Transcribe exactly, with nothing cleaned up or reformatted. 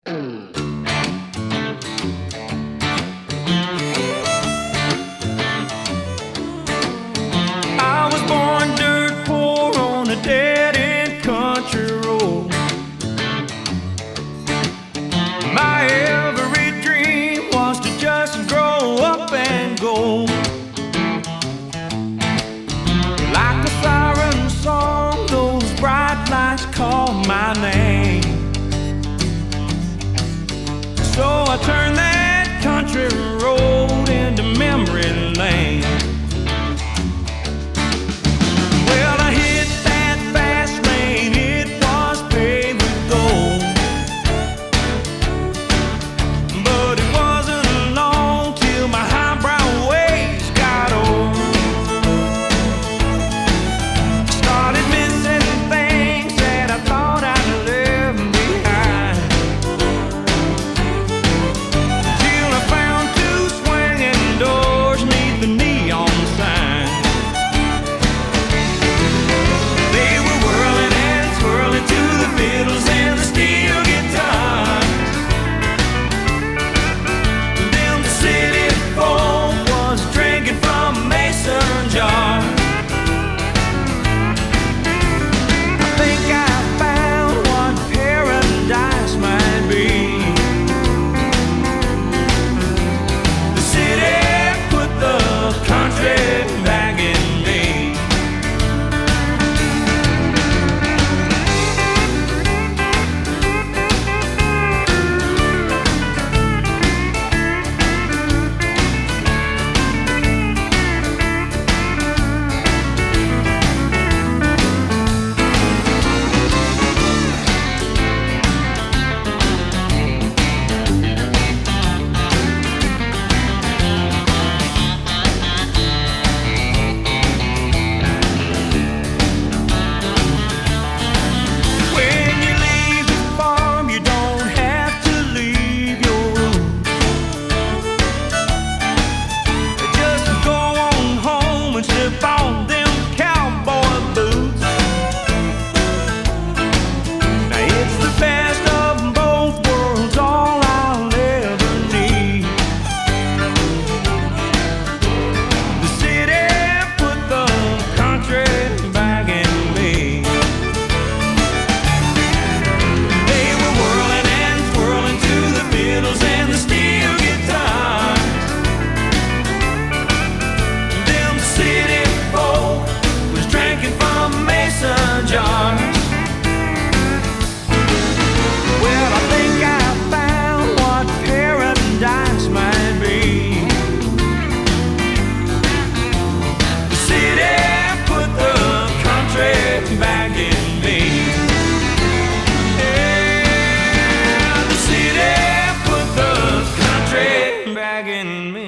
I was born dirt poor on a dead-end country road. My every dream was to just grow up and go. Like a siren song, those bright lights call my name. So I turned that country road into memory lane. Well, I hit that fast lane, it was paved with gold. But it wasn't long till my highbrow ways got old. Started missing things that I thought I'd left behind, till I found two swinging doors neath the neon sign. They were whirling and swirling to the fiddles and the steel guitars. Them city folk was drinking from mason jars. I think I found what paradise might be. The city put the country back in me. When you leave the farm, you don't have to leave your roots. Just go on home and slip on them cowboy boots. Now it's the best of both worlds, all I'll ever need. The city put the country back in me. They were whirling and swirling to the fiddles and the steel guitars. Them city folk was drinking from mason jars. Well, I think I found what paradise might be. The city put the country back in me. Yeah, the city put the country back in me.